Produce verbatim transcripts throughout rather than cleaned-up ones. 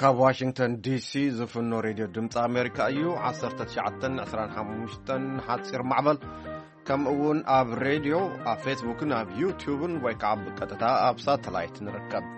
ካብ ዋሽንግተን ዲሲ ዝፍኖ ሬድዮ ድምፂ ኣሜሪካ እዩ ዓሰርተ ትሽዓተ ዕስራን ሓሙሽተ ሓፂር ማዕበል ከም እውን ኣብ ሬድዮ ኣብ ፌስቡክን ኣብ ዩቲዩብን ወይ ከዓ ብቀጥታ ኣብ ሳተላይት ንርከብ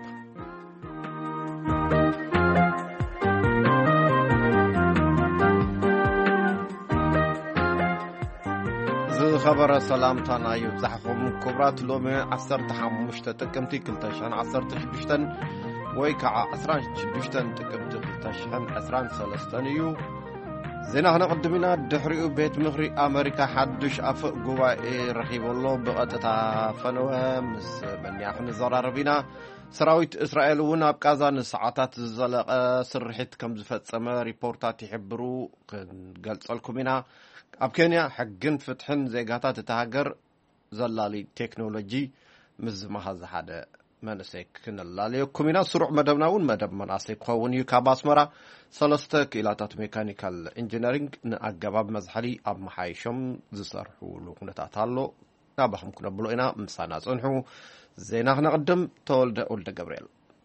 ዝኸበረ ሰላምታና ይብዛሕኩም ክቡራት ሎሚ ዓሰርተ ሓሙሽተ ጥቅምቲ ክልተ ሸሕን ዓሰርተ ሽዱሽተ ወይ ከዓ ዓስራን ሽዱሽተ ጥቅምቲ ክልተ ሸሕን ዓስራን ሰለስተ እዩ ዜና ክነቅድም ኢና ድሕሪኡ ቤት ምክሪ ኣሜሪካ ሓዱሽ ኣፈ ጉባኤ ረኺበሎ ብቐጥታ ፈነወ ምስ በንያ ክንዘራረብ ኢና ሰራዊት እስራኤል እውን ኣብ ጋዛ ንሰዓታት ዝዘለቐ ስርሒት ከም ዝፈጸመ ሪፖርታት ይሕብሩ ክንገልጸልኩም ኢና ኣብ ኬንያ ሕግን ፍትሕን ዜጋታት እተሃገር ዘላሊ ቴክኖሎጂ ምስ ዝመሃዝ ሓደ መንእሰይ ክንላለየኩም ኢና ስሩዕ መደብና እውን መደብ መናእሰይ ክኸውን እዩ ካብ ኣስመራ ሰለስተ ክኢላታት ሜካኒካል ኢንጂነሪንግ ንኣገባብ መዝሓሊ ኣብ መሓይሾም ዝሰርሕሉ ኩነታት ኣሎ ናባኹም ክነብሎ ኢና ምሳና ጽንሑ ዜና ክነቅድም ተወልደ ወልደ ገብርኤል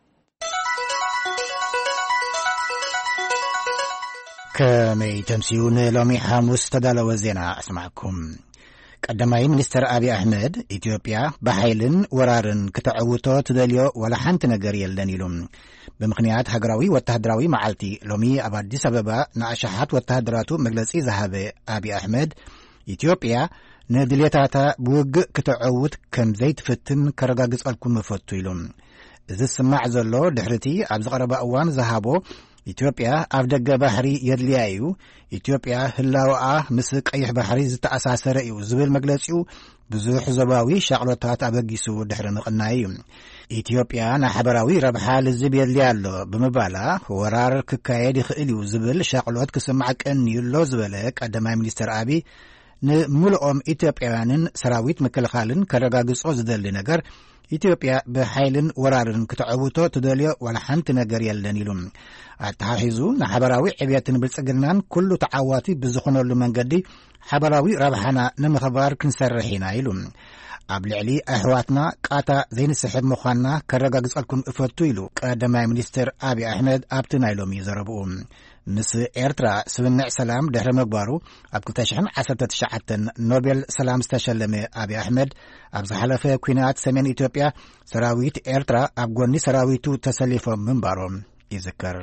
كمي تمسيون لومي حاموس تدالو الزينة اسمعكم قدماي منستر أبي أحمد إثيوبيا بحيلن ورارن كتعوتو تدليو ولا حنت نجر يلدن يلوم بمخنيات هجراوي والتهدراوي معلتي لومي أبادي سببا نعشحات والتهدراتو مجلسي ذهب أبي أحمد إثيوبيا ندليتاتا بوج كتعوت كم زيت فتن كرجاجز الكون مفتو يلوم إذا سمع زلو دحرتي أبز قربا أوان ذهبو ኢትዮጵያ ኣብ ደገ ባህሪ የድልያዩ ኢትዮጵያ ህላውኣ ምስ ቀይሕ ባህሪ ዝተኣሳሰረ እዩ ዝብል መግለጺኡ ብዙሕ ዞባዊ ሻቅሎታት አበጊሱ ድሕሪ ንቕናይ እዩ ኢትዮጵያ ንሓበራዊ ረብሓ ልዝብ የድልያ ኣሎ ብምባላ ወራር ክካየድ ይኽእል እዩ ዝብል ሻቅሎት ክስማዕ ቀኒዩሎ ዝበለ ቀዳማይ ሚኒስትር አቢ ንምልኦም ኢትዮጵያውያንን ሰራዊት ምክልኻልን ከረጋግጾ ዝደሊ ነገር ኢትዮጵያ በኃይልን ወራርን ክትዕውቶ ትደልዮ ወላ ሓንቲ ነገር የለን ኢሉ አታሒዙ ንሓበራዊ ዕብየትን ብልጽግናን ኩሉ ተዓዋቲ ብዝኾነሉ መንገዲ ሓበራዊ ረብሓና ንምኽባር ክንሰርሕ ኢና ኢሉ ኣብ ልዕሊ ኣሕዋትና ቃታ ዘይንስሕብ ምዃንና ከረጋግጸልኩም እፈቱ ኢሉ ቀዳማይ ሚኒስትር አቢ ኣሕመድ ኣብቲ ናይ ሎሚ ዘረብኡ ምስ ኤርትራ ስምምዕ ሰላም ድሕሪ ምግባሩ ኣብ ክልተ ሸሕን ዓሰርተ ትሽዓተ ኖቤል ሰላም ዝተሸለመ አቢ ኣሕመድ ኣብ ዝሓለፈ ኩናት ሰሜን ኢትዮጵያ ሰራዊት ኤርትራ ኣብ ጎኒ ሰራዊቱ ተሰሊፎም ምንባሮም ይዝከር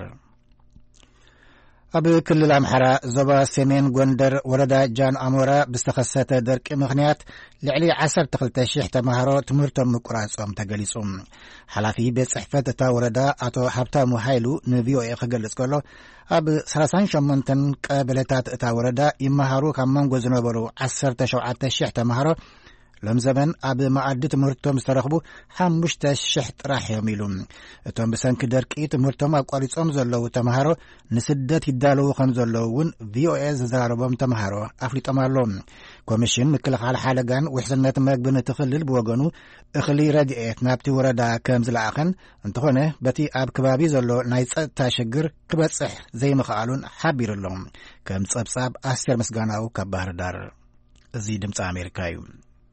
ኣብ ክልል ኣምሓራ ዞባ ሰሜን ጎንደር ወረዳ ጃን ኣሞራ ብዝተኸሰተ ደርቂ ምኽንያት ልዕሊ ዓሰርተ ክልተ ሽሕ ተምሃሮ ትምህርቶም ምቁራጾም ተገሊጹ ሓላፊ ቤት ጽሕፈት እታ ወረዳ ኣቶ ሃብታሙ ሃይሉ ንቪኦኤ ክገልጽ ከሎ ኣብ ሰላሳ ወሸሞንተ ቀበሌታት እታ ወረዳ ይመሃሩ ካብ መንጎ ዝነበሩ ዓሰርተ ሸውዓተ ሽሕ ተምሃሮ ሎም ዘመን ኣብ ማዕዲ ትምህርቶም ዝተረኽቡ ሓሙሽተ ሽሕ ጥራሕ እዮም ኢሉ እቶም ብሰንኪ ደርቂ ትምህርቶም ኣቋሪጾም ዘለዉ ተምሃሮ ንስደት ይዳለዉ ከም ዘለዉ እውን ቪኦኤ ዝዘራረቦም ተምሃሮ ኣፍሊጦም ኣሎም ኮሚሽን ምክልኻል ሓደጋን ውሕስነት መግብን ትኽልል ብወገኑ እኽሊ ረድኤት ናብቲ ወረዳ ከም ዝለኣኸን እንተኾነ በቲ ኣብ ከባቢ ዘሎ ናይ ጸጥታ ሽግር ክበጽሕ ዘይምኽኣሉን ሓቢሩሎም ከም ጸብጻብ ኣስቴር ምስጋናው ካብ ባህር ዳር እዚ ድምፂ ኣሜሪካ እዩ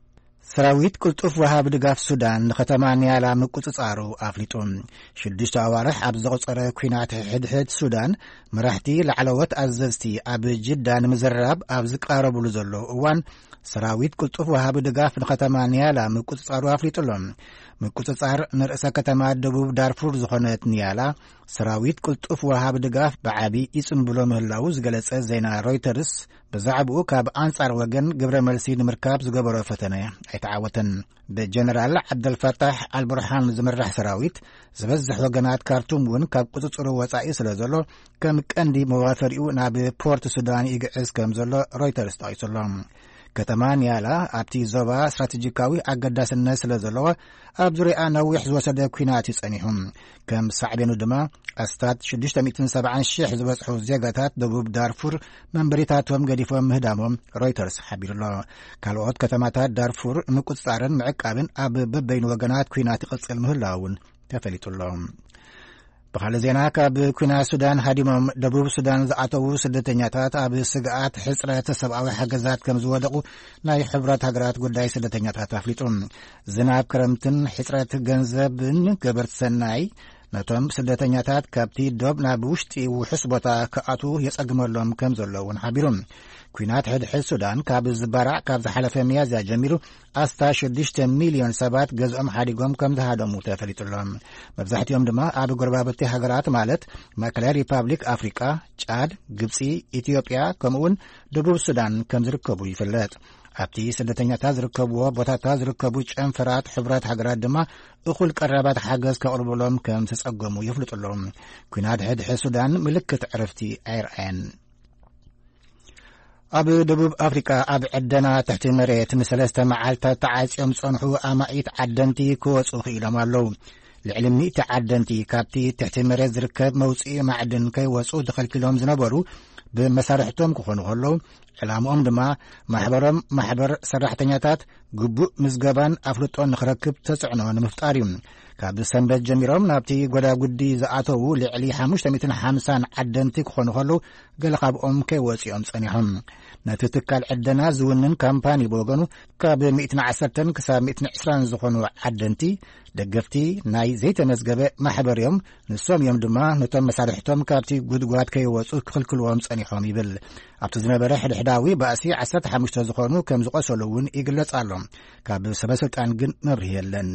ሰራዊት ቁልጡፍ ወሃብ ድጋፍ ሱዳን ንኸተማ ኒያላ ምቁጽጻሩ ኣፍሊጡ ሽዱሽተ ኣዋርሕ ኣብ ዘቑፀረ ኩናት ሕድሕድ ሱዳን መራሕቲ ላዕለዎት ኣዘዝቲ ኣብ ጅዳ ንምዝራብ ኣብ ዝቃረብሉ ዘሎ እዋን ሰራዊት ቁልጡፍ ወሃብ ድጋፍ ንኸተማ ኒያላ ምቁጽጻሩ ኣፍሊጡሎም ምቁጽጻር ንርእሰ ከተማ ደቡብ ዳርፉር ዝኾነት ኒያላ ሰራዊት ቁልጡፍ ወሃብ ድጋፍ ብዓቢ ይጽምብሎ ምህላው ዝገለጸ ዜና ሮይተርስ ብዛዕባኡ ካብ አንጻር ወገን ግብረ መልሲ ንምርካብ ዝገበሮ ፈተነ ኣይተዓወተን ብጀነራል ዓብደልፈታሕ አልቡርሃን ዝምራሕ ሰራዊት ዝበዝሕ ወገናት ካርቱም እውን ካብ ቁጽጽሩ ወጻኢ ስለ ዘሎ ከም ቀንዲ መዋፈሪኡ ናብ ፖርት ሱዳን ይግዕዝ ከም ዘሎ ሮይተርስ ጠቂሱሎም ከተማ ኒያላ ኣብቲ ዞባ ስትራቴጂካዊ ኣገዳስነት ስለ ዘለዎ ኣብ ዙርያ ነዊሕ ዝወሰደ ኩናት ይጸኒሑ ከም ሳዕቤኑ ድማ ኣስታት ሽዱሽተ ሚእትን ሰብዓን ሽሕ ዝበጽሑ ዜጋታት ደቡብ ዳርፉር መንበሪታቶም ገዲፎም ምህዳሞም ሮይተርስ ሓቢሩሎ ካልኦት ከተማታት ዳርፉር ምቁጽጻርን ምዕቃብን ኣብ በበይኑ ወገናት ኩናት ይቕጽል ምህላውን ተፈሊጡሎም بخال زينا كاب كنا سودان هاديمم دبوب سودان زعتو سدتنياتات اب سغات حصره سبعوي حجزات كم زودقو ناي حبرات هاغرات غداي سدتنياتات افليطوم زناب كرمتن حصره ገንዘብን ገበርት ሰናይ ነቶም ስደተኛታት ካብቲ ዶብ ናብ ውሽጢ ውሕስ ቦታ ከኣቱ የጸግመሎም ከም ዘለውን ሓቢሮም ኩናት ሕድሕድ ሱዳን ካብ ዝበራዕ ካብ ዝሓለፈ ሚያዝያ ጀሚሩ ኣስታ ሽዱሽተ ሚልዮን ሰባት ገዝኦም ሓዲጎም ከም ዝሃደሙ ተፈሊጡሎም መብዛሕትኦም ድማ ኣብ ጎረባብቲ ሃገራት ማለት ማእከላይ ሪፓብሊክ ኣፍሪቃ ጫድ ግብፂ ኢትዮጵያ ከምኡውን ደቡብ ሱዳን ከም ዝርከቡ ይፍለጥ ኣብቲ ስደተኛታት ዝርከብዎ ቦታታት ዝርከቡ ጨንፈራት ሕብረት ሃገራት ድማ እኹል ቀረባት ሓገዝ ከቕርብሎም ከም ዝጸገሙ ይፍልጡሎም ኩናት ሕድሕድ ሱዳን ምልክት ዕረፍቲ ኣይርአየን ኣብ ደቡብ ኣፍሪቃ ኣብ ዕደና ትሕቲ መሬት ንሰለስተ መዓልታት ተዓጽዮም ጸንሑ ኣማኢት ዓደንቲ ክወጹ ኽኢሎም ኣለዉ ልዕሊ ሚእቲ ዓደንቲ ካብቲ ትሕቲ መሬት ዝርከብ መውፅኢ ማዕድን ከይወጹ ተኸልኪሎም ዝነበሩ ብመሳርሕቶም ክኾኑ ከለዉ ዕላምኦም ድማ ማሕበሮም ማሕበር ሰራሕተኛታት ግቡእ ምዝገባን ኣፍልጦን ንኽረክብ ተጽዕኖ ንምፍጣር እዩ ካብ ሰንበት ጀሚሮም ናብቲ ጐዳጉዲ ዝኣተዉ ልዕሊ ሓሙሽተ ሚእትን ሓምሳን ዓደንቲ ክኾኑ ከለዉ ገለ ካብኦም ከይወፂኦም ጸኒሖም ነቲ ትካል ዕደና ዝውንን ካምፓኒ ብወገኑ ካብ ሚእትን ዓሰርተን ክሳብ ሚእትን ዕስራን ዝኾኑ ዓደንቲ ደገፍቲ ናይ ዘይተመዝገበ ማሕበር እዮም ንሶም እዮም ድማ ነቶም መሳርሕቶም ካብቲ ጉድጓድ ከይወፁ ክኽልክልዎም ጸኒሖም ይብል ኣብቲ ዝነበረ ሕድሕዳዊ ባእሲ ዓሰርተ ሓሙሽተ ዝኾኑ ከም ዝቆሰሉ እውን ይግለጽ ኣሎ ካብ ሰበስልጣን ግን መብርሂ የለን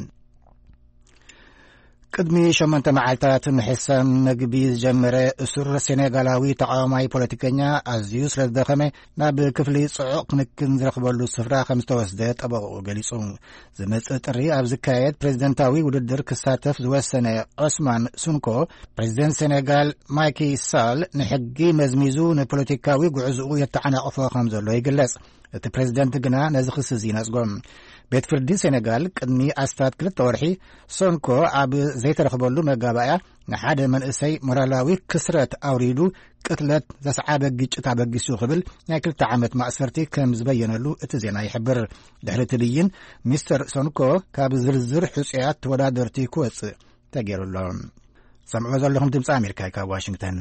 ቅድሚ ሸሞንተ መዓልታት ምሕሳም መግቢ ዝጀመረ እሱር ሴኔጋላዊ ተቃዋማይ ፖለቲከኛ ኣዝዩ ስለ ዝደኸመ ናብ ክፍሊ ጽዑቕ ክንክን ዝረኽበሉ ስፍራ ከም ዝተወስደ ጠበቑ ገሊጹ ዝመጽእ ጥሪ ኣብ ዝካየድ ፕሬዚደንታዊ ውድድር ክሳተፍ ዝወሰነ ዑስማን ሱንኮ ፕሬዚደንት ሴኔጋል ማይኪ ሳል ንሕጊ መዝሚዙ ንፖለቲካዊ ጉዕዝኡ የተዓናቕፎ ከም ዘሎ ይግለጽ እቲ ፕሬዚደንት ግና ነዚ ክስ እዚ ነጽጎም ቤት ፍርዲ ሴኔጋል ቅድሚ ኣስታት ክልተ ወርሒ ሶንኮ ኣብ ዘይተረኽበሉ መጋባእያ ንሓደ መንእሰይ ሞራላዊ ክስረት ኣውሪዱ ቅትለት ዘስዓበ ግጭት ኣበጊሱ ክብል ናይ ክልተ ዓመት ማእሰርቲ ከም ዝበየነሉ እቲ ዜና ይሕብር ድሕሪ እቲ ብይን ሚስተር ሶንኮ ካብ ዝርዝር ሕፁያት ተወዳደርቲ ክወፅእ ተገይሩሎ ሰምዑ ዘለኹም ድምፂ ኣሜሪካ ካብ ዋሽንግተን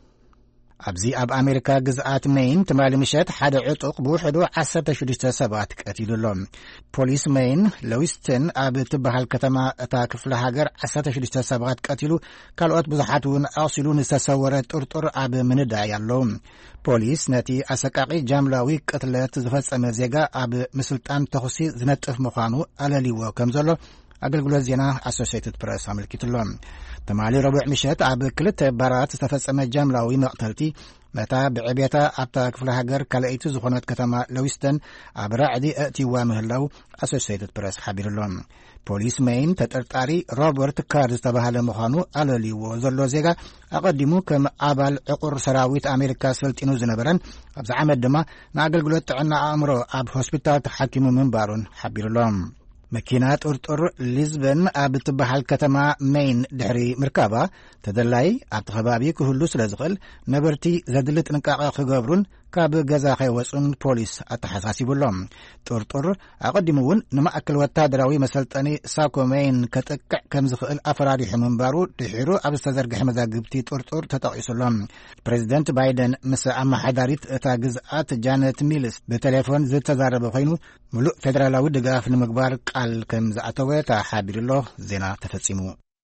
ኣብዚ ኣብ ኣሜሪካ ግዝኣት ሜይን ትማሊ ምሸት ሓደ ዕጡቕ ብውሕዱ ዓሰርተ ሽዱሽተ ሰባት ቀቲሉሎም ፖሊስ ሜይን ሎዊስተን ኣብ ትበሃል ከተማ እታ ክፍለ ሃገር ዓሰርተ ሽዱሽተ ሰባት ቀቲሉ ካልኦት ብዙሓት እውን ኣቕሲሉ ንዝተሰወረ ጥርጡር ኣብ ምንዳይ ኣለዉ ፖሊስ ነቲ ኣሰቃቂ ጃምላዊ ቅትለት ዝፈጸመ ዜጋ ኣብ ምስልጣን ተኽሲ ዝነጥፍ ምዃኑ ኣለሊዎ ከም ዘሎ ኣገልግሎት ዜና ኣሶሲየትድ ፕረስ ኣመልኪቱሎም ተማሊ ረቡዕ ምሸት ኣብ ክልተ ባራት ዝተፈጸመ ጃምላዊ መቕተልቲ ነታ ብዕቤታ ኣብታ ክፍለ ሃገር ካልአይቲ ዝኾነት ከተማ ሎዊስተን ኣብ ራዕዲ ኣእቲዋ ምህላው ኣሶሲየትድ ፕረስ ሓቢሩሎም ፖሊስ ሜይን ተጠርጣሪ ሮበርት ካር ዝተባሃለ ምዃኑ ኣለልይዎ ዘሎ ዜጋ ኣቐዲሙ ከም ኣባል ዕቁር ሰራዊት ኣሜሪካ ሰልጢኑ ዝነበረን ኣብዚ ዓመት ድማ ንኣገልግሎት ጥዕና ኣእምሮ ኣብ ሆስፒታል ተሓኪሙ ምንባሩን ሓቢሩሎም መኪና ጥርጡር ሊዝበን ኣብ ትበሃል ከተማ ሜይን ድሕሪ ምርካባ ተደላይ ኣብቲ ከባቢ ክህሉ ስለ ዝኽእል ነበርቲ ዘድሊ ጥንቃቐ ክገብሩን ካብ ገዛ ከይወፁን ፖሊስ ኣተሓሳሲቡሎም ጥርጡር ኣቐዲሙ እውን ንማእከል ወታደራዊ መሰልጠኒ ሳኮ ሜይን ከጥቅዕ ከም ዝኽእል ኣፈራሪሑ ምንባሩ ድሒሩ ኣብ ዝተዘርግሐ መዛግብቲ ጥርጡር ተጠቒሱሎም ፕሬዚደንት ባይደን ምስ ኣመሓዳሪት እታ ግዝኣት ጃነት ሚልስ ብቴሌፎን ዝተዛረበ ኮይኑ ሙሉእ ፌደራላዊ ድጋፍ ንምግባር ቃል ከም ዝኣተወ ተሓቢሩሎ ዜና ተፈጺሙ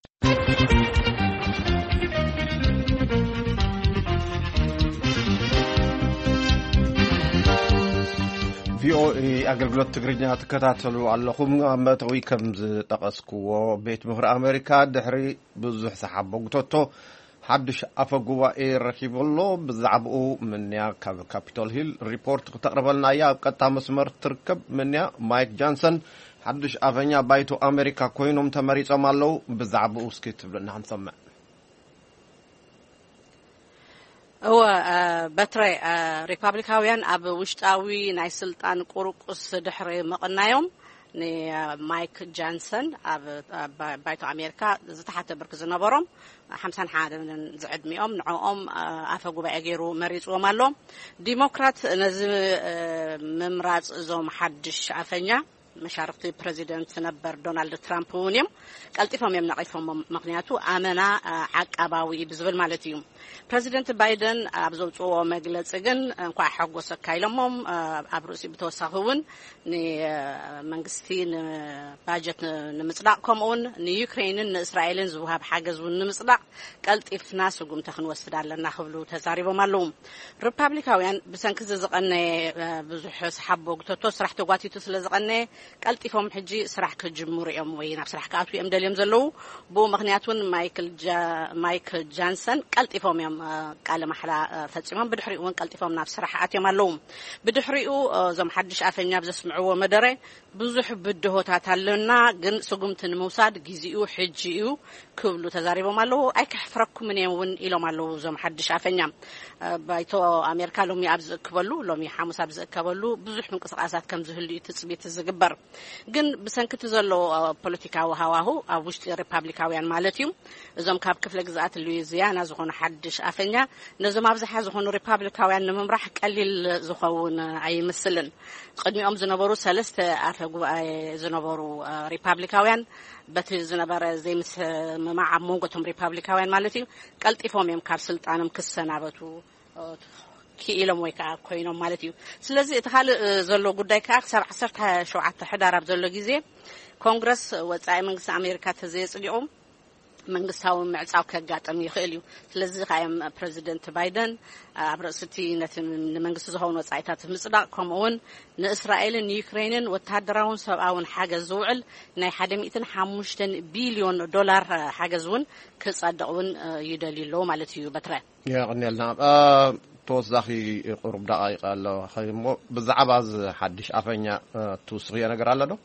ቪኦኤ ኣገልግሎት ትግርኛ ትከታተሉ ኣለኹም መእተዊ ከም ዝጠቐስክዎ ቤት ምኽሪ ኣሜሪካ ድሕሪ ብዙሕ ሰሓበግቶቶ ሓድሽ ኣፈ ጉባኤ ረኺቡሎ ብዛዕባኡ ምንያ ካብ ካፒቶል ሂል ሪፖርት ክተቕርበልና እያ ኣብ ቀጥታ መስመር ትርከብ ምንያ ማይክ ጃንሰን ሓድሽ ኣፈኛ ባይቶ ኣሜሪካ ኮይኖም ተመሪፆም ኣለዉ ብዛዕባኡ እስኪ ትብለና ክንሰምዕ هو بتري ريبابليكاويان أب وشتاوي ناي سلطان قرقص دحري مقنايوم ني مايك جانسون أب بايتو أمريكا زتحت بركز نبرم حمسان حاد من زعد ميوم نعوم أفقوا بأجيرو مريض ومالهم ديمقراط نزم ممراض زوم حدش عفنيا مشاركة بريزيدنت نبر دونالد ترامب ونيم قلتفهم يم نقيفهم مقنياتو آمنا عقاباوي بزبل مالتيوم بريزيدنت بايدن أبزوجو مجلس جن انقع حقو سكايلمهم أبروسي بتوسعون ني منجستين باجت نمصدقكم اون ني يوكرين إسرائيل زوها بحاجز ونمصدق قلتف ناس وقوم تخن وسدالنا خبلو تزاريبو مالهم ريبابليكاويان بسنكز زقنا بزح سحبو تتوس راح تقاتي تسلزقنا قلتفهم حجي سرح كجمهور يوم وين سرح كاتو يم دليم زلو بو مغنياتون مايكل جا مايكل جانسون قلتفهم يوم قال محلا فصيمون بدحريون قلتفهم نفس سرحات يوم اللوم بدحريو زم حدش افنيا بزسمعو مدره بزح بدهوتات አለና ግን ስጉምትን መውሳድ ግዚኡ ሕጂኡ ክብሉ ተዛሪቦም አለው አይከፍረኩም ነውን ኢሎም አለው ዘም ሐድሽ አፈኛ ባይቶ አሜሪካ ሎሚ አብዝክበሉ ሎሚ ሐሙስ አብዝከበሉ ብዙሕ ምንቅስቃሳት ከም ዝህሉ ትጽቢት ዝግበር ግን በሰንክት ዘሎ ፖለቲካዊ ሃዋሁ ኣብ ውሽጢ ሪፓብሊካውያን ማለት እዩ እዞም ካብ ክፍለ ግዛት ሉዊዚያና ዝኾኑ ሐድሽ አፈኛ ነዞም ኣብዝሓ ዝኾኑ ሪፓብሊካውያን ንምምራሕ ቀሊል ዝኸውን ኣይመስልን ቅድሚኦም ዝነበሩ ሰለስተ ኣፈ ጉባኤ ዝነበሩ ሪፓብሊካውያን በቲ ዝነበረ ዘይምስ መማዓ ሞንጎቶም ሪፓብሊካውያን ማለት እዩ ቀልጢፎም የም ካብ ስልጣንም ክሰናበቱ ኪኢሎም ወይ ከዓ ኮይኖም ማለት እዩ ስለዚ እቲ ካልእ ዘሎ ጉዳይ ከዓ ክሳብ ዓሰርተ ሸውዓተ ሕዳር ኣብ ዘሎ ግዜ ኮንግረስ ወጻኢ መንግስቲ ኣሜሪካ ተዘይጽድዑ መንግስታዊ ምዕጻው ከጋጠም ይኽእል እዩ ስለዚ ኻይም ፕሬዚደንት ባይደን አብረስቲ ነትን መንግስት ዝሆኑ ወጻኢታት ምጽዳቅ ከምውን ንእስራኤልን ዩክሬንን ወታደራውን ሰብአውን ሓገዝ ዝውዕል ናይ one hundred five ቢሊዮን ዶላር ሓገዝውን ክጸድቁን ይደልይሎ ማለት እዩ በትረ ያቅነልና ተወሳኺ ቁርብ ደቂቃ ኣሎ ኸይሞ ብዛዕባ ሓድሽ አፈኛ ትውስኺ ነገር ኣሎ ዶ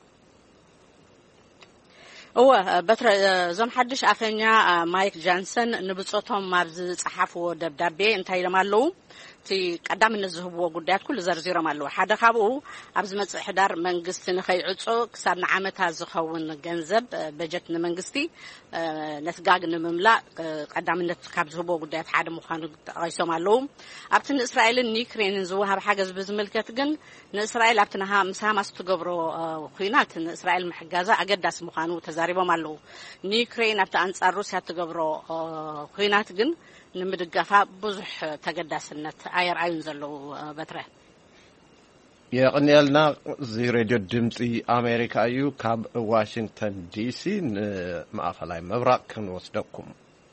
هو بتر زم حدش أفنيا مايك جانسون نبصتهم مابز صحافة دبدبة انتهي لمالو تي قدام النزهب وقدات كل زرزير مالو حدا خابو أبز مس حدار منجست نخي عطو كسرنا عمتها زخون جنزب بجتنا منجستي نتجاج نمملا قدام النتخاب زهب وقدات حدا مخان غيسو مالو أبتن إسرائيل نيكرين نزوها بحاجز بزملكة جن إسرائيل أبتنها مسها ما استجبروا خينات إسرائيل محجزة أجدس مخانو تزاريبهم مالو نيكرين أبتن روسيا تجبروا خينات جن نمدقفا بزح تقداسنت عير عين زلو بتره يقنيلنا زي راديو دمتي أمريكا يو كاب واشنطن دي سي مأخلاي مبرق كنوصدكم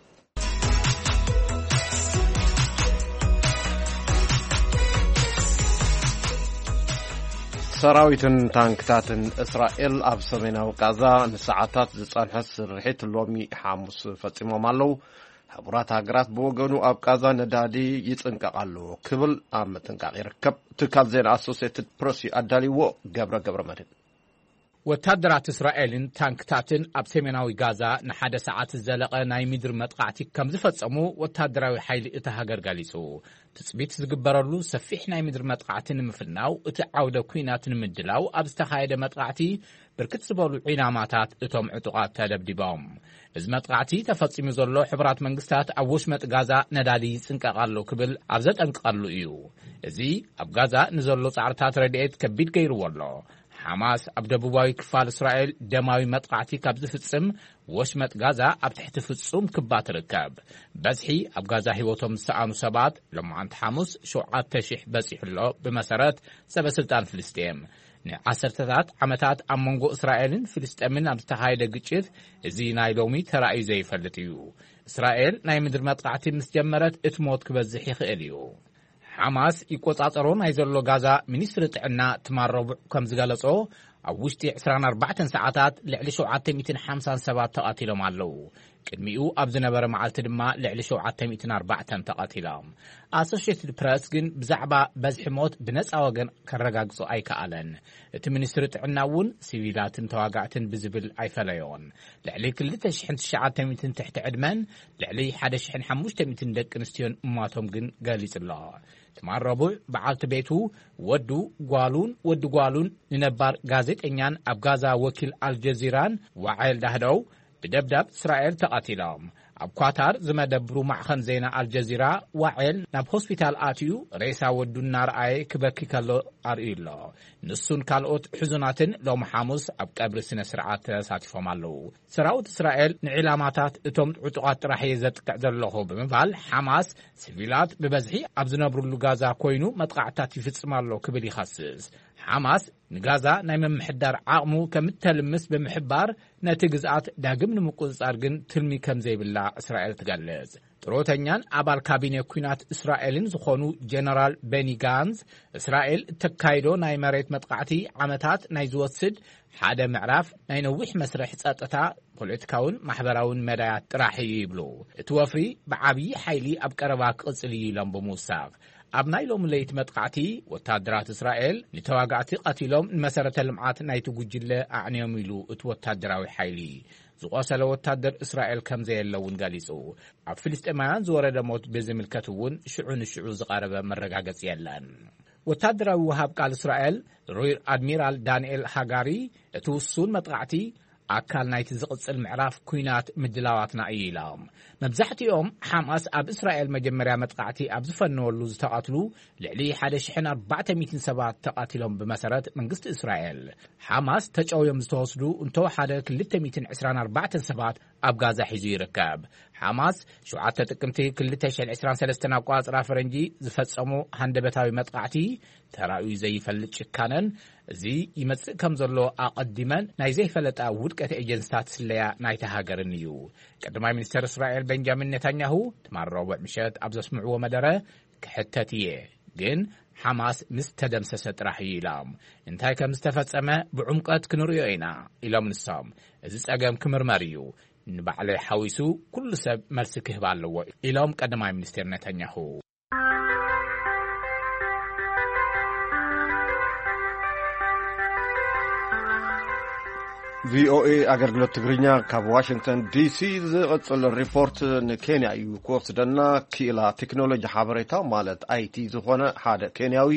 سراويتن تانكتاتن إسرائيل أب سميناو غازا نساعتات زصالح سرحيت لومي حاموس فصيمو مالو حبرات هاجرات بوغنو أب غازا ندادي يتنققالو كبل أم تنقق يركب تكال زين أسوسيتد بريس أداليو غبر غبر مدد ወታደራት እስራኤልን ታንክታትን ኣብ ሰሜናዊ ጋዛ ንሓደ ሰዓት ዘለቀ ናይ ምድር መጥቃዕቲ ከም ዝፈጸሙ ወታደራዊ ሓይሊ እቲ ሃገር ገሊጹ ትጽቢት ዝግበረሉ ሰፊሕ ናይ ምድር መጥቃዕቲ ንምፍናው እቲ ዓውደ ኩናት ንምድላው ኣብ ዝተኻየደ መጥቃዕቲ ብርክት ዝበሉ ዒናማታት እቶም ዕጡቃት ተደብዲቦም እዚ መጥቃዕቲ ተፈጺሙ ዘሎ ሕብራት መንግስታት ኣብ ወሽመጥ ጋዛ ነዳዲ ይጽንቀቃሉ ክብል ኣብ ዘጠንቀቃሉ እዩ እዚ ኣብ ጋዛ ንዘሎ ጻዕርታት ረድኤት ከቢድ ገይርዎ ኣሎ حماس ኣብ ደቡባዊ ክፋል እስራኤል ደማዊ መጥቃዕቲ ካብ ዝፍጽም ወሽመጥ ጋዛ ኣብ ትሕቲ ፍጹም ክባት ርከብ በዝሒ ኣብ ጋዛ ህይወቶም ዝሰኣኑ ሰባት ሎማዓንቲ ሐሙስ ሸውዓተ ሽሕ በፂሕሎ ብመሰረት ሰበስልጣን ፍልስጤም ንዓሰርተታት ዓመታት ኣብ መንጎ እስራኤልን ፍልስጤምን ኣብ ዝተኻየደ ግጭት እዚ ናይ ሎሚ ተራእዩ ዘይፈልጥ እዩ እስራኤል ናይ ምድር መጥቃዕቲ ምስ ጀመረት እትሞት ክበዝሕ ይኽእል እዩ حماس يقوطاطرو ናይ ዘሎ ጋዛ ሚኒስትሪ ጥዕና ትማረቡ ከም ዝገለጾ ኣብ ውሽጢ عشرين أربعة ሰዓታት ልዕሊ ሸውዓተ ሓምሳ ሰባት ተቃቲሎም ኣለው ቅድሚኡ ኣብ ዝነበረ መዓልቲ ድማ ልዕሊ ሸውዓተ ኣርባዕተ ተቃቲሎም ኣሶሺየትድ ፕሬስ ግን ብዛዕባ በዝሒ ሞት ብነፃ ወገን ከረጋግጾ ኣይከኣለን እቲ ሚኒስትሪ ጥዕና እውን ሲቪላትን ተዋጋዕትን ብዝብል ኣይፈለዮን ልዕሊ ክልተ ሽሕ ትሽዓተ ትሕቲ ዕድመን ልዕሊ ሓደ ሽሕ ሓሙሽተ ደቂ ኣንስትዮን እማቶም ግን ገሊጽሎ تمربو بعالت بيتو ودو قالون ودو قالون ننبار غازيتنيان أب غازا وكيل الجزيران وعيل دهدو بدبدب إسرائيل تقاتلهم ኣብ ኳታር ዝመደብሩ ማዕኸን ዜና አልጀዚራ ዋዕል ናብ ሆስፒታል ኣትዩ ሬሳ ወዱና ረአየ ክበኪ ከሎ ኣርእዩሎ ንሱን ካልኦት ሕዙናትን ሎም ሐሙስ ኣብ ቀብሪ ስነ ስርዓት ተሳቲፎም ኣለው ሰራዊት እስራኤል ንዕላማታት እቶም ዕጡቃት ጥራሕ ዘጥቅዕ ዘለኹ ብምባል ሐማስ ሲቪላት ብበዝሒ ኣብ ዝነብሩሉ ጋዛ ኮይኑ መጥቃዕታት ይፍጽማሎ ክብል ይኸስስ ሐማስ ንጋዛ ናይ መምሕዳር ዓቕሙ ከምተልምስ ብምሕባር ነቲ ግዝኣት ዳግም ንምቁፅጻር ግን ትልሚ ከም ዘይብላ እስራኤል ትገልጽ ጥሮተኛን ኣባል ካቢኔ ኩናት እስራኤልን ዝኾኑ ጀነራል ቤኒ ጋንዝ እስራኤል ተካይዶ ናይ መሬት መጥቃዕቲ ዓመታት ናይ ዝወስድ ሓደ ምዕራፍ ናይ ነዊሕ መስርሕ ጸጥታ ፖለቲካውን ማሕበራውን መዳያት ጥራሕ ይብሉ እቲ ወፍሪ ብዓብይ ሓይሊ ኣብ ቀረባ ቅጽል ኢሎም ብምውሳኽ ኣብ ናይ ሎም ለይት መጥቃዕቲ ወታደራት እስራኤል ንተዋጋዕቲ ቀቲሎም ንመሰረተ ልምዓት ናይቲ ጉጅለ ኣዕንዮም ኢሉ እቲ ወታደራዊ ሓይሊ ዝቆሰለ ወታደር እስራኤል ከም ዘየለውን ገሊጹ ኣብ ፍልስጤማውያን ዝወረደ ሞት ብዝምልከት እውን ሽዑ ንሽዑ ዝቐረበ መረጋገጽ የለን ወታደራዊ ወሃብ ቃል እስራኤል ሪር ኣድሚራል ዳንኤል ሃጋሪ እቲ ውሱን መጥቃዕቲ ኣካል ናይቲ ዝቕጽል ምዕራፍ ኩናት ምድላዋትና ኢሎም መብዛሕትኦም ሐማስ ኣብ እስራኤል መጀመርያ መጥቃዕቲ ኣብ ዝፈነወሉ ዝተቃትሉ ልዕሊ ሓደ ሽሕ ኣርባዕተ ሚእቲ ሰባት ተቃቲሎም ብመሰረት መንግስቲ እስራኤል ሐማስ ተጨውዮም ዝተወስዱ እንተወሓደ ክልተ ሚእቲ ዒስራን ኣርባዕተ ሰባት ኣብ ጋዛ ሒዙ ይርከብ ሐማስ ሸውዓተ ጥቅምቲ ክልተ ሽሕ ዒስራን ሰለስተ ኣቋጽራ ፈረንጂ ዝፈጸሙ ሃንደበታዊ መጥቃዕቲ ተራእዩ ዘይፈልጥ ጭካነን እዚ ይመጽእ ከም ዘሎ ኣቀዲመን ናይ ዘይፈለጣ ውድቀት ኤጀንሲታት ስለያ ናይቲ ሃገርን እዩ ቀዳማይ ሚኒስትር እስራኤል ቤንጃሚን ኔታንያሁ ትማረው ምሸት ኣብ ዘስምዕዎ መደረ ክሕተት እየ ግን ሐማስ ምስ ተደምሰሰ ጥራሕ ኢሎም እንታይ ከም ዝተፈጸመ ብዕምቀት ክንሪኦ ኢና ኢሎም ንሶም እዚ ጸገም ክምርመር እዩ ንባዕለይ ሓዊሱ ኩሉ ሰብ መልሲ ክህብ ኣለዎ ኢሎም ቀዳማይ ሚኒስትር ኔታንያሁ ቪኦኤ አገልግሎት ትግርኛ ካብ ዋሽንግተን ዲሲ ዝቕጽል ሪፖርት ንኬንያ እዩ ክወስደና ክኢላ ቴክኖሎጂ ሓበሬታ ማለት አይቲ ዝኾነ ሓደ ኬንያዊ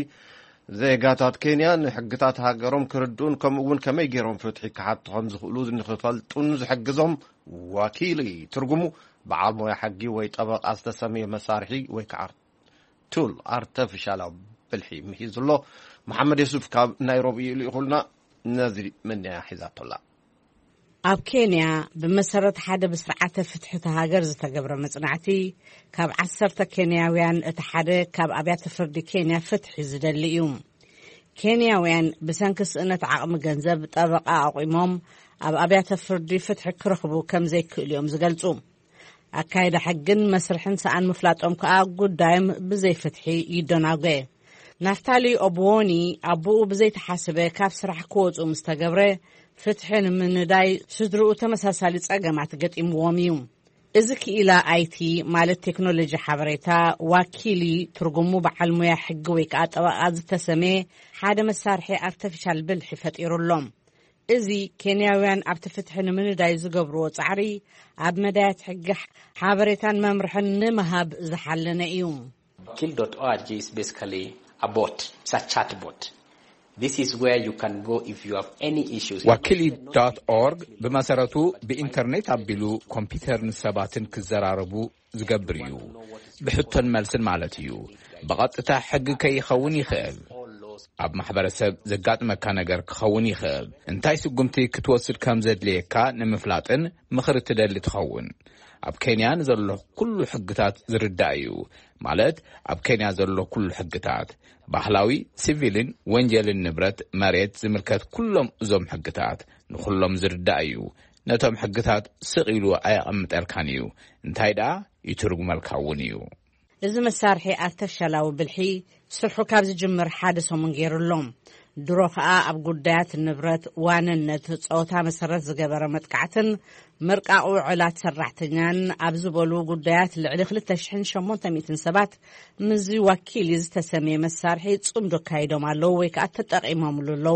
ዜጋታት ኬንያ ንሕግታት ሃገሮም ክርዱን ከምኡውን ከመይ ገይሮም ፍትሒ ክሓትቶም ዝኽእሉ ንኽፈልጡን ዝሕግዞም ወኪል ትርጉሙ በዓል ሞያ ሕጊ ወይ ጠበቃ ዝተሰመየ መሳርሒ ወይ ከዓ ቱል አርቲፊሻል ብልሒ ምሂዝሎ መሐመድ የሱፍ ካብ ናይሮቢ ይልኹልና ነዚ ምን ሒዛቶላ ኣብ ኬንያ ብመሰረት ሓደ ብስርዓተ ፍትሒ ሃገር ዝተገብረ መጽናዕቲ ካብ ዓሰርተ ኬንያውያን እቲ ሓደ ካብ ኣብያተ ፍርዲ ኬንያ ፍትሒ ዝደሊ እዩ ኬንያውያን ብሰንኪ ስእነት ዓቕሚ ገንዘብ ጠበቃ ኣቂሞም ኣብ ኣብያተ ፍርዲ ፍትሒ ክረኽቡ ከም ዘይክእሉ እዮም ዝገልጹ ኣካይዳ ሕግን መስርሕን ሰኣን ምፍላጦም ከዓ ጉዳዮም ብዘይ ፍትሒ ይደናጎየ ናፍታሊ ኦብዎኒ ኣቦኡ ብዘይተሓስበ ካብ ስራሕ ክወፁ ምስተገብረ ፍትሕን ምንዳይ ስድርኡ ተመሳሳሊ ጸገማት ገጢምዎም እዩ እዚ ክኢላ አይቲ ማለት ቴክኖሎጂ ሓበሬታ ዋኪሊ ትርጉሙ በዓል ሞያ ሕጊ ወይ ከዓ ጠበቃ ዝተሰመየ ሓደ መሳርሒ አርቲፊሻል ብልሒ ፈጢሩሎም እዚ ኬንያውያን ኣብ ፍትሒ ንምንዳይ ዝገብርዎ ጻዕሪ ኣብ መዳያት ሕጊ ሓበሬታን መምርሕን ንምሃብ ዝሓለነ እዩ kill dot org is basically a bot. It's a chat bot. This is where you can go if you have any issues. wakili dot org በመሰረቱ በኢንተርኔት አቢሉ ኮምፒውተርን ሰባትን ክዘራረቡ ዝገብር እዩ ብሕቶን መልስን ማለት እዩ በቀጥታ ሕግ ከይኸውን ይኽእል ኣብ ማሕበረሰብ ዘጋጥመካ ነገር ክኸውን ይኽእል እንታይ ስጉምቲ ክትወስድ ከም ዘድልየካ ንምፍላጥን ምኽሪ ትደሊ ትኸውን ኣብ ኬንያ ዘሎ ኩሉ ሕግታት ዝርዳእ እዩ ማለት ኣብ ኬንያ ዘሎ ኩሉ ሕግታት ባህላዊ ሲቪልን ወንጀልን ንብረት መሬት ዝምልከት ኩሎም እዞም ሕግታት ንኩሎም ዝርዳእ እዩ ነቶም ሕግታት ስቂሉ ኣየቐምጠልካን እዩ እንታይ ዳ ይትርጉመልካ እውን እዩ እዚ መሳርሒ አርቲፊሻላዊ ብልሒ ስርሑ ካብ ዝጅምር ሓደ ሰሙን ገይሩሎም ድሮ ከዓ ኣብ ጉዳያት ንብረት ዋንነት ጾታ መሰረት ዝገበረ መጥቃዕትን ምርቃቁ ዕላት ሰራሕተኛን ኣብ ዝበሉ ጉዳያት ልዕሊ ክልተ ሽሕ ሸሞንተ ሚእቲ ሰባት ምዚ ወኪል ዝተሰመየ መሳርሒ ጽምዶ ካይዶም ኣለዉ ወይ ከዓ ተጠቂሞምሉ ኣለዉ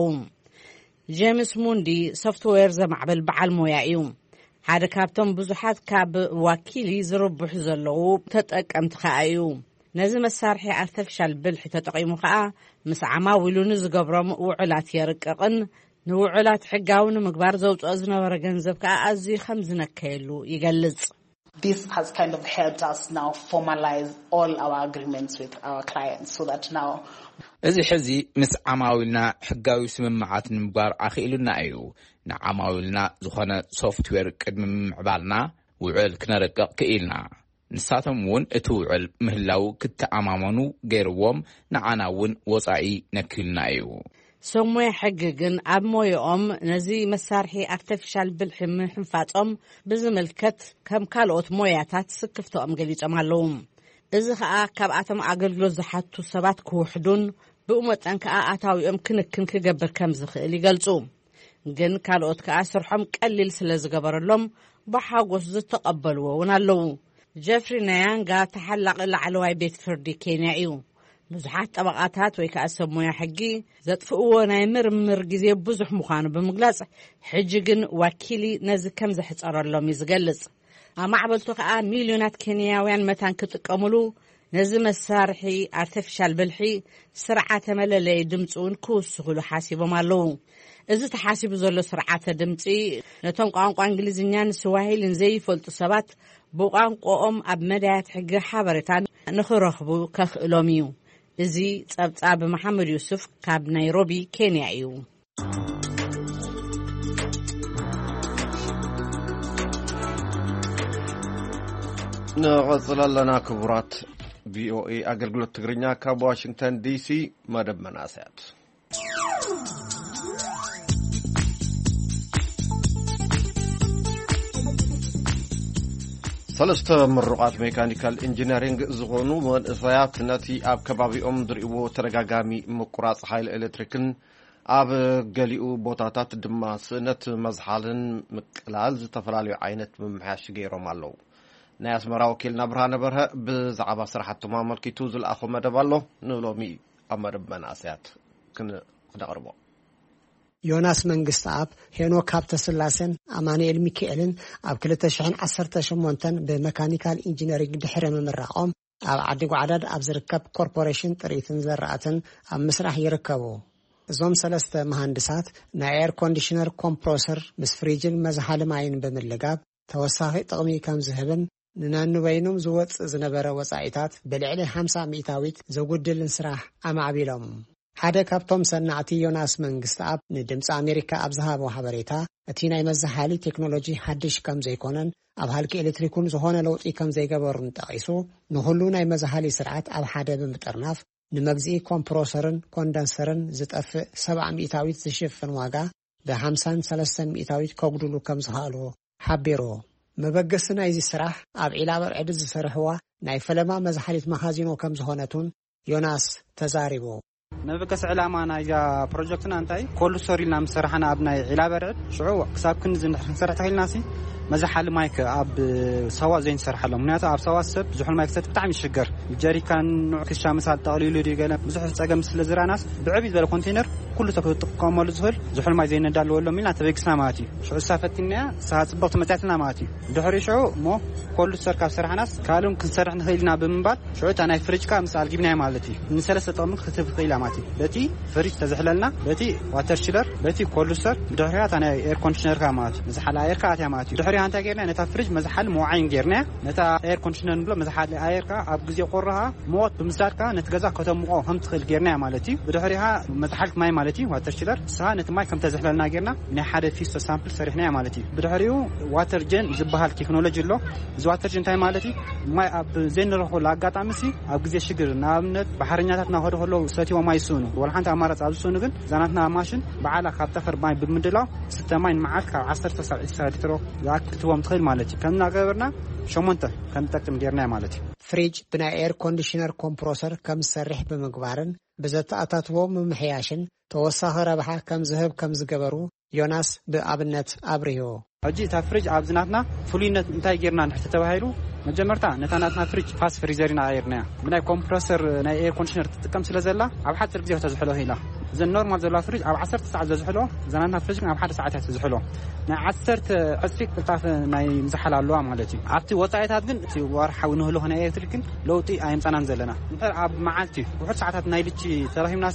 ጄምስ ሙንዲ ሶፍትዌር ዘማዕበል በዓል ሞያ እዩ ሓደ ካብቶም ብዙሓት ካብ ወኪል ዝርብሑ ዘለዉ ተጠቀምቲ ከዓ እዩ ነዚ መሳርሒ አርቲፊሻል ብልሒ ተጠቂሙ ከዓ ምስ ዓማዊሉ ንዝገብሮም ውዕላት የርቅቕን ንውዕላት ሕጋዊ ንምግባር ዘውፅኦ ዝነበረ ገንዘብ ከዓ ኣዝዩ ከም ዝነከየሉ ይገልጽ This has kind of helped us now formalize all our agreements with our clients so that now እዚ ሕዚ ምስ ዓማዊልና ሕጋዊ ስምምዓት ንምግባር ኣኽኢሉና እዩ ንዓማዊልና ዝኾነ ሶፍትዌር ቅድሚ ምዕባልና ውዕል ክነረቅቕ ክኢልና ንሳቶም እውን እቲ ውዕል ምህላው ክትኣማመኑ ገይርዎም ንዓና እውን ወፃኢ ነክልና እዩ ሰሙያ ሕጊ ግን ኣብ ሞዮኦም ነዚ መሳርሒ ኣርቲፊሻል ብልሒ ምሕንፋጾም ብዝምልከት ከም ካልኦት ሞያታት ስክፍቶኦም ገሊጾም ኣለዉ እዚ ከዓ ካብኣቶም ኣገልግሎት ዝሓቱ ሰባት ክውሕዱን ብእመጠን ከዓ ኣታዊኦም ክንክን ክገብር ከም ዝኽእል ይገልጹ ግን ካልኦት ከዓ ስርሖም ቀሊል ስለ ዝገበረሎም ብሓጎስ ዝተቐበልዎ እውን ኣለዉ ጀፍሪ ናያንጋ ተሓላቕ ላዕለዋይ ቤት ፍርዲ ኬንያ እዩ ብዙሓት ጠበቃታት ወይ ከዓ ሰሙያ ሕጊ ዘጥፍእዎ ናይ ምርምር ግዜ ብዙሕ ምዃኑ ብምግላጽ ሕጂ ግን ወኪሊ ነዚ ከም ዘሕፀረሎም ይዝገልጽ ኣብ ማዕበልቱ ከዓ ሚልዮናት ኬንያውያን መታን ክጥቀሙሉ ነዚ መሳርሒ ኣርቲፊሻል ብልሒ ስርዓተ መለለይ ድምፂ እውን ክውስኽሉ ሓሲቦም ኣለዉ እዚ ተሓሲቡ ዘሎ ስርዓተ ድምፂ ነቶም ቋንቋ እንግሊዝኛን ስዋሂልን ዘይፈልጡ ሰባት ብቋንቋኦም ኣብ መዳያት ሕጊ ሓበሬታን ንኽረኽቡ ከኽእሎም እዩ እዚ ጸብጻብ መሐመድ ዩሱፍ ካብ ናይሮቢ ኬንያ እዩ نغزل لنا كبرات في او اي اغلغلوت تغرينيا كاب واشنطن دي سي مدب مناسات ثلاثه مرقات ميكانيكال انجينيرينج زغونو منسيات نتي اب كبابيوم دريو ترغاغامي مقراص حيل الكتريكن اب غليو بوتاتات دما سنت مزحالن مقلال زتفراليو عينت ممحاش غيروم الله ناس مرا وكيلنا برهان برها بزعبا صراحة تمام الكيتوز الأخو مدبالو نولومي أمر بمناسيات كن قدقربو يوناس منغست أب هينو كابتا سلاسن أمانيل ميكيلن أب كلتا شحن عصرتا شمونتن بميكانيكال انجينيرينج دحرم مرقوم أب عدقو عدد أب زركب كوربوريشن طريقن زرعتن أب مسرح يركبو زوم سلسة مهندسات نا اير كونديشنر كومبروسر مس فريجن مزحال ماين بملقاب توساخي تقمي كام زهبن ننانو بينهم زوت زنبرة وصايتات بالعلي خمسة مئتاويت زوجدلن سراح أم عبيلهم حدا كابتوم سنعتي يوناس منغست أب ندمس أمريكا أبزهاب وحبريتا أتينا يمزحالي تكنولوجي حدش كم زي كونن أب هالك إلكتريكون زهونا لوطي كم زي جبرن تقيسو نهلونا يمزحالي سرعات أب حدا بمترناف نمجزي كومبروسرن كوندنسرن زتقف سبعة مئتاويت زشفن واقع بخمسان ثلاثة مئتاويت كوجدلو كم زهالو حبيرو مبقسنا يزي سراح أب علاوة عدد سرحوا ناي فلما مزحاليت مخازينو كم زهونتون يوناس تزاريبو نبقس علاما يا بروجكتنا انتاي كل سوري لنا مسرحنا ابناي علاوة عدد شعو كساب كنزن نسرح تخيل ناسي مزحال مايك أب سوا زين سرح لهم نياتا أب سوا سب زحول مايك ست بتعمل الشجر الجاري كان نوع كشا مساعد تقليل رجاله زحول ساقم مثل زراناس بعبيد ولا كونتينر كله تكو تقامل زحول زحول ما زين ندال ولا مين أتبيك ساماتي شو سافتنا ساعات بقت متعتنا ماتي دحري شو مو كل سر كاب سرح ناس كالهم كن سرح نخيلنا بمنبات شو تانا فريج كام مسال جبنا مالتي من ثلاثة طعم ختف قيلة ماتي بتي فريج تزحللنا بتي واتر شيلر بتي كل سر دحري تانا اير كونديشنر كامات زحل اير كاتي ماتي دحري أنت كيرنا نتا فريج مزحل معين جيرنا نتا اير كونديشنر بلا مزحل اير كا اب غزي قرها موت بمسار كا نتغزا كتم مقو هم تخيل جيرنا مالتي بدحريها مزحلك ماي مالتي واتر شيلر سا نت ماي كم تزحللنا جيرنا من حدا فيستو سامبل سريحنا مالتي بدحريو واتر جن زبحال تكنولوجي لو زو واتر جن تاي مالتي ماي اب زين رخو لاغاطامسي اب غزي شجر نامنت بحرنياتنا هودو هلو ساتي وماي سونو ولا حنت امارات ابو سونو كن زاناتنا ماشين بعلا خاطفر ماي بمدلا ستماين معاك عشرة تسعة لتر لاكتوم تخيل مالتي كنا قبرنا شو منته كم تكتم ديرنا مالتي فريج بنا اير كونديشنر كومبروسر كم سرح بمقبارن بزت اتاتو ممحياشن توسخ ربحه كم ذهب كم زقبرو يوناس بابنت ابريو اجي تا فريج ابزناتنا فلينت انتاي غيرنا نحت تباهيلو مجمرتا نتاناتنا فريج فاس فريزرنا ايرنا بنا كومبروسر نا اير كونديشنر تتكم سلازلا اب حتى غزي تزحلو هيلا زين نورمال زلا فريج اب عشرة ساعات زحلو زنانا فريج اب حد ساعات تزحلو نا عشرة عصفيك بتاع ناي مزحل علوا مالتي عبتي وصايتات ግን እቲ ወርሓዊ ንህሎ ሆነ ኤሌክትሪክን ለውጢ ኣይምፃናን ዘለና እንተ ኣብ መዓልቲ ብሑር ሰዓታት ናይ ልቺ ተራሂምናሲ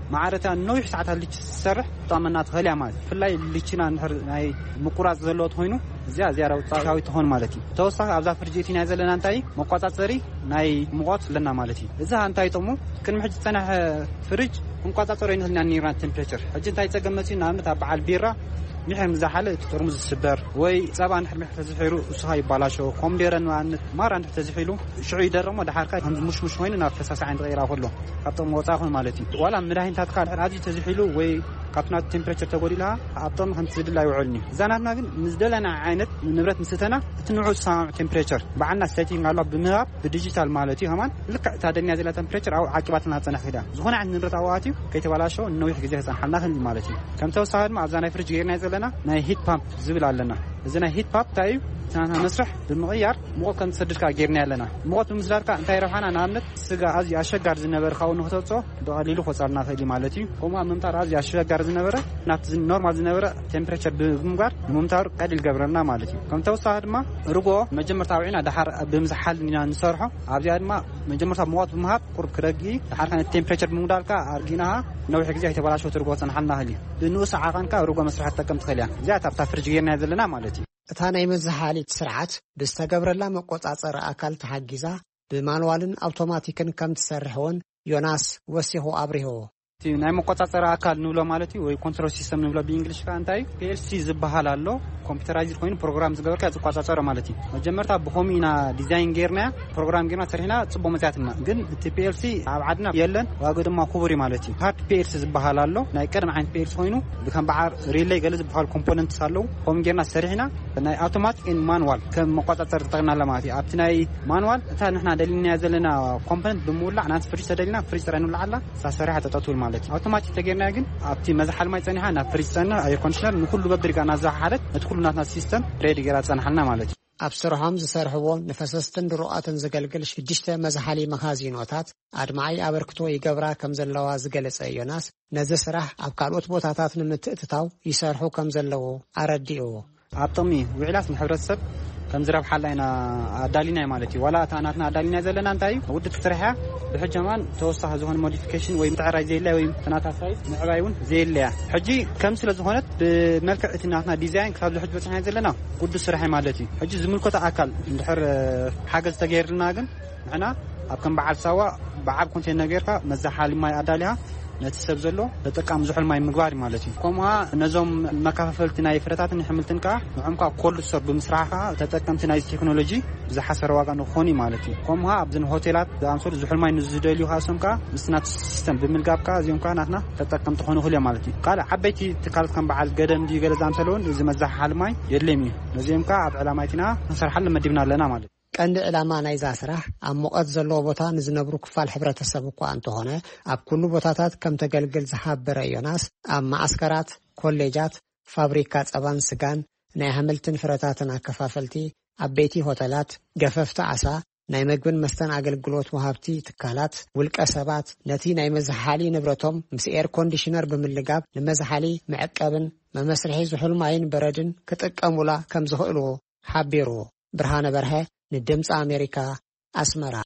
معرتا نوح ساعات اللي تسرح طامنا تخليها مال فلاي اللي كنا نحر هاي مقراص زلوت هينو زيا زيارة وطاوي تهون مالتي توصل أبدا فرجيتي نازل لنا أنتاي مقاطع صري ناي مقاط لنا مالتي إذا أنتاي تمو كن محج سنة فرج مقاطع صري نهلنا نيران تمبريتشر حج أنتاي تجمعتي نعم تابع البيرة نحن مزحلة ترمز السبر وي سبعة نحن محتاجينه وصهاي بالاشوا كم ديرن وان ما ران محتاجينه شو يدرم وده حركة هم مش مش وين نافسها عند غيره كله كابتن موضعهم مالتي ولا مراهن تدخل هذه تزحيله وي كابتن التمبريتشر تقولي لها عطهم هم تزيد لا يعلني زاناتنا نزدلنا عينت نبرة نستنا تنوع الساعة تمبريتشر بعنا سيتينج على بمهاب بالديجيتال مالتي همان لك تعدني هذه التمبريتشر أو عقباتنا تنحيدا زهون عند نبرة أواتي كي تبلاشوا إنه يحجزها سنحلنا هن مالتي كم توصل مع زانا فرج غير نازل لنا ناي هيت بامب زبل علينا إذا ناي هيت بامب تايو سنة مسرح بالمغير موقع كان تصدق كغيرنا لنا موقع بمزدار كان تاي رفعنا نعمل سجى أزي أشجار زنبر خاون نهتوصو دقاليلو خسرنا في مالتي هما ممتار أزي أشجار زنبر نفس نورمال زنبر temperature بمغار ممتار قليل جبرنا مالتي كم توصل ما رجوع مجمر تابعين ده حر بمزحل نينا نصرحه عبدي ما مجمر تاب مواد بمهاب قرب كرجي حر كان temperature بمغار كا أرجينها نوع حاجة تبلاش وترجع سنحلنا هلي لأنه ساعة كان كا رجوع مسرح تكم تخليها زي تفتح غيرنا هذا لنا مالتي እታና ይመዝሓሊት ስርዓት ብስተገብረላ መቆጻጸር አካል ተሐጊዛ ብማኑዋልን አውቶማቲክን ከም ትሰርሕውን ዮናስ ወሲሁ አብሪሆ ናይ መቆጻጸር አካል ንብሎ ማለት ወይ ኮንትሮል ሲስተም ንብሎ በእንግሊሽ ካንታይ ፒኤልሲ ዝበሃል አሎ ኮምፒውተራይዝድ ኮይኑ ፕሮግራም ዝገበርካ ዝቆጻጸር ማለት እዩ መጀመርታ ብሆሚና ዲዛይን ጌርና ፕሮግራም ጌርና ሰርሕና ጽቦ መዛትና ግን እቲ ፒኤልሲ ኣብ ዓድና የለን ዋጋ ድማ ኩቡሪ ማለት እዩ ሃርድ ፒኤልሲ ዝበሃል አሎ ናይ ቀደም ዓይን ፒኤልሲ ኮይኑ ብከም በዓር ሪሌይ ገለ ዝበሃል ኮምፖነንትስ አለው ሆም ጌርና ሰርሕና ናይ አውቶማቲክ ኢን ማኑዋል ከም መቆጻጸር ተጠቅናለ ማለት እዩ ኣብቲ ናይ ማኑዋል እታ ንሕና ደሊልና ዘለና ኮምፖነንት ብምውላዕ ናት ፍሪጅ ተደሊና ፍሪጅ ጥራይ ንብላዓላ ሳሰርሓ ተጠቱል أوتوماتيك تجينا جن أبتي مزحل ما يصنعها نفريسنا أي كونشنر نقول له بدري كنا زحالة ندخل ناتنا سيستم ريدي جرات صنحنا مالك أبصر همز سرحوه نفسستن رؤات زجلجلش جشته مزحلي مخازين وتات أرمعي أبركتو يجبرا كم زلوا زجلس أيوناس نزل سرح أبكالوت بوتاتات نمت تتاو يسرحو كم زلوا أرديو أبطمي وعلاس محبرت سب كم زرب حلنا دالينا مالتي ولا تاناتنا دالينا زلنا انتاي ودت تسرحها بحجمان توصح زهون موديفيكيشن وي متعرى زي لا وي تناتا سايز معبايون زي لا حجي كم سلا زهونت بملكع تناتنا ديزاين كتاب الحج بتاعنا زلنا ود السرحه مالتي حجي زملكه اكل ندحر حاجه تغيرنا كن معنا ابكم بعد سوا بعد كنت نغيرها مزحال ما اداليها نتسب زلو تطقام زحل ماي مغبار مالتي كوما نزوم مكافلتنا يفرتاتن حملتنكا معمكا كل سر بمسراحا تطقمتنا تكنولوجي زحسر واغا نخوني مالتي كوما ابزن هوتيلات دامسول زحل ماي نزدليو هاسمكا مسنات سيستم بملغابكا زيومكا ناتنا تطقمت خونو خليا مالتي قال عبيتي تكالت كان بعد قدم دي غلز دامسلون زي مزحال ماي يدلمي نزيمكا اب علاماتنا نسرحل مدبنا لنا مالتي ቀንዲ ዕላማ ናይዛ ስራሕ ኣብ ሙቐት ዘለዎ ቦታ ንዝነብሩ ክፋል ሕብረተሰብ እኳ እንተኾነ ኣብ ኩሉ ቦታታት ከም ተገልግል ዝሓበረ ዮናስ ኣብ ማዕስከራት ኮሌጃት ፋብሪካ ጸባን ስጋን ናይ ኣሕምልትን ፍረታትን ኣከፋፈልቲ ዓበይቲ ሆቴላት ገፈፍቲ ዓሳ ናይ ምግብን መስተን ኣገልግሎት ወሃብቲ ትካላት ውልቀ ሰባት ነቲ ናይ መዝሓሊ ንብረቶም ምስ ኤር ኮንዲሽነር ብምልጋብ ንመዝሓሊ መዕቀብን መመስርሒ ዝሑል ማይን በረድን ክጥቀሙላ ከም ዝኽእልዎ ሓቢሩ ብርሃነ በርሀ ندمس أمريكا أسمرا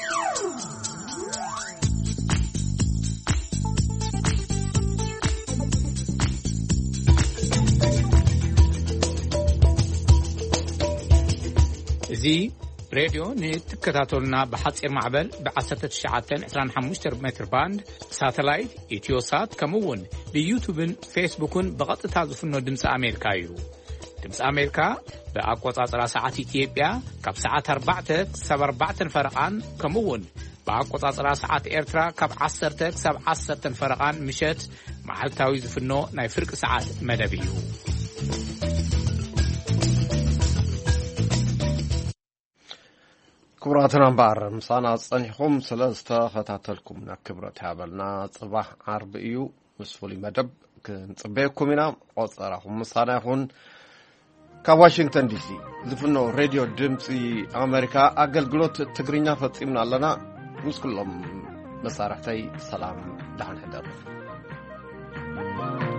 زي راديو نتكتاتولنا بحصير معبل بعصرة الشعاتين عشرين حموشتر متر باند ساتلايت إتيوسات كمون بيوتيوبن فيسبوكن بغطة تازفنو دمس أمريكا يو دمس أمريكا بأقوطاطرا ساعات إثيوبيا كاب ساعات أربعة سب أربعة فرقان كمون بأقوطاطرا ساعات إيرترا كاب عصرة سب عصرة فرقان مشت مع التاويز فنو ناي فرق ساعات مدبيو كبراتنا بار مسانا صنحكم سلسته خطاتلكم نكبرت هابلنا صباح عربيو مسفولي مدب كنصبيكم هنا قصراكم مسانا يكون كواشنطن دي سي زفنو راديو دمسي امريكا اغلغلوت تغرينا فصيمنا لنا مسكلهم مسارحتي سلام دحن هدر